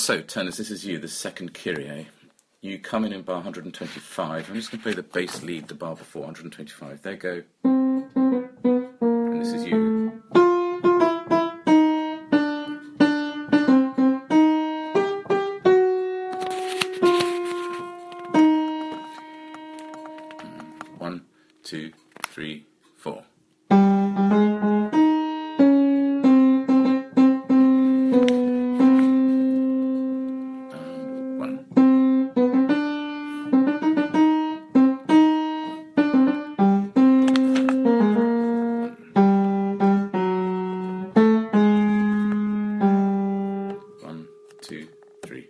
So, Turners, this is you, the second Kyrie. You come in bar 125. I'm just going to play the bass lead, the bar before 125. There you go. And this is you. One, two, three, four. One, two, three.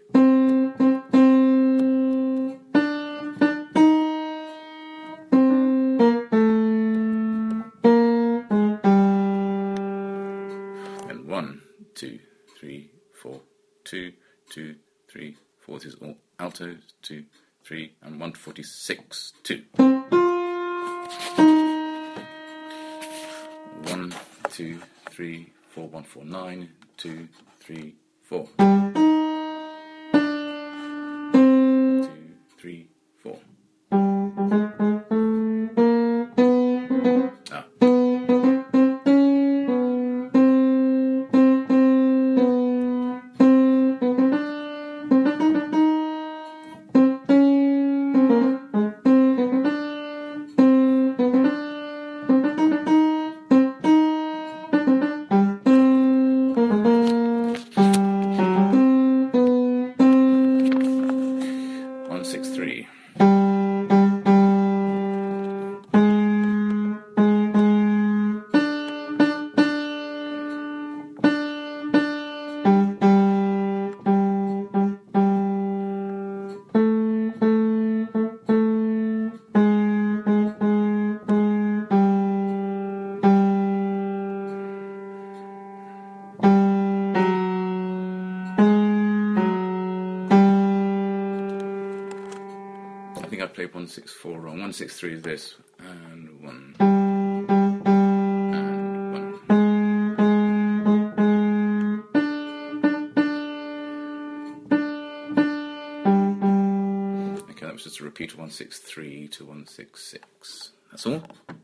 And 1, 2, 3, 4, 2, 2, 3, 4. This is all alto, 2, 3, and 146, 2. 1, 2, 3, 4, 149, 2, 3, 4. 2, 3, 4. Ah. One, 6, 3. I think I played 164 wrong. 163 is this, and 1, and 1. Okay, that was just a repeat of 163 to 166. That's all.